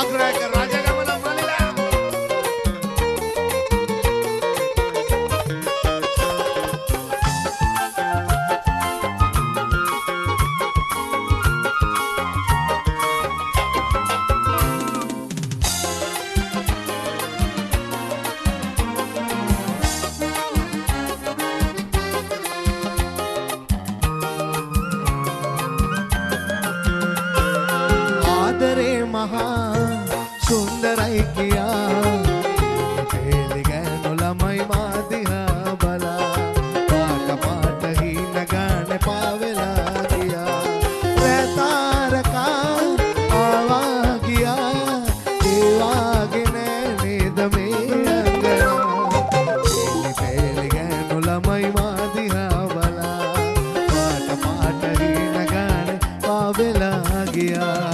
අනුග්‍රහක රජගමන මල්ලිලා सुंदरයි කියා තේලි ගෑනු ළමයි මා දිහා බලා පාට පාට හින ගාන පාවෙලා ගියා රැතාරකා ආවා ගියා ඒ වාගේ නෑ නේද මේ අඟනා තේලි ගෑනු ළමයි මා දිහා බලා පාට පාට හින ගාන පාවෙලා ගියා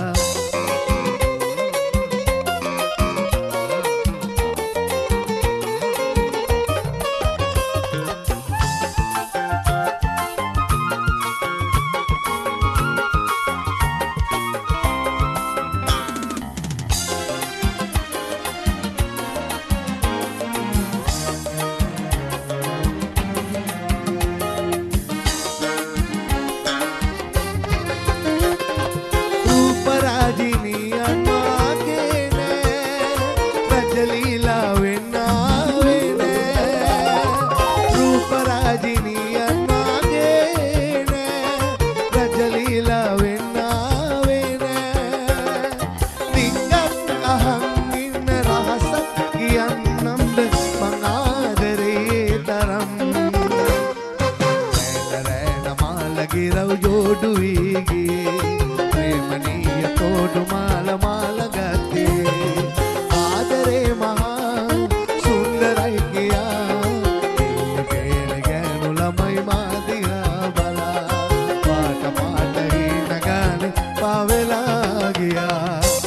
गिरव जोडुवीगी प्रेमनीय तोडु माल माल गते आदरे महा सुंदरයි किया पेल गෑනු ළමයි මා දිහා බලා පාට පාට හින ගානේ පාවෙලා ගියා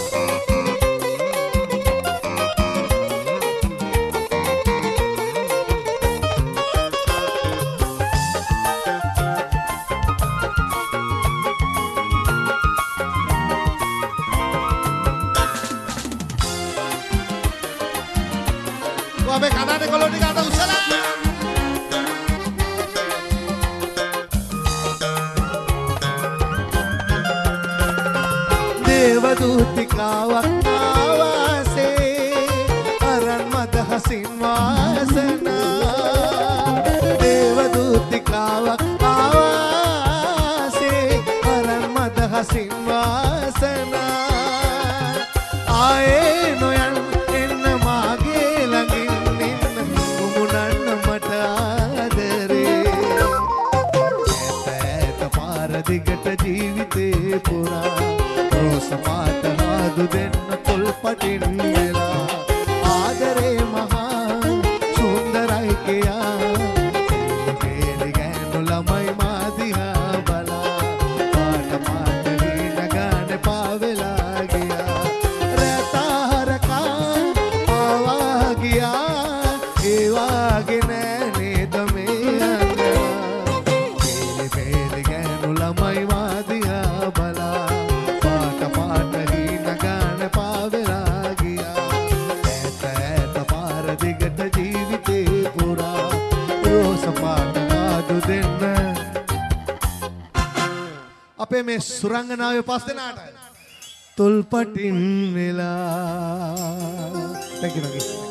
අපේ කඩානේ කොළොන් ටික අත උස්සලා දේවදූතිකාවක් ආවාසේ අරන් මත හසින් වාසනා දේවදූතිකාවක් ආවාසේ අරන් මත හසින් වාසනා ආයේ නොයන් එන්න මාගේ ළඟින් දිගට ජීවිතේ පුරා රෝස පාට ආදු දෙන්න තොල්පටින් වෙලා ආදරේ මහා සුන්දරයි කියා තේලි ගෑනු ළමයි මා දිහා බලා පාට පාට හින ගාන පාවෙලා ගියා රැතාරකා ආවා ගියා ඒ වාගේ නෑ නේද මේ ළමයි මා දිහා බලා පාට පාට හින ගාන පාවෙලා ගියා ඈත ඈත පාර දිගට ජීවිතේ පුරා රෝස පාට ආදු දෙන්න අපේ මේ සුරංගනාවේ පස් දෙනාට තොල්පටින් වෙලා thank you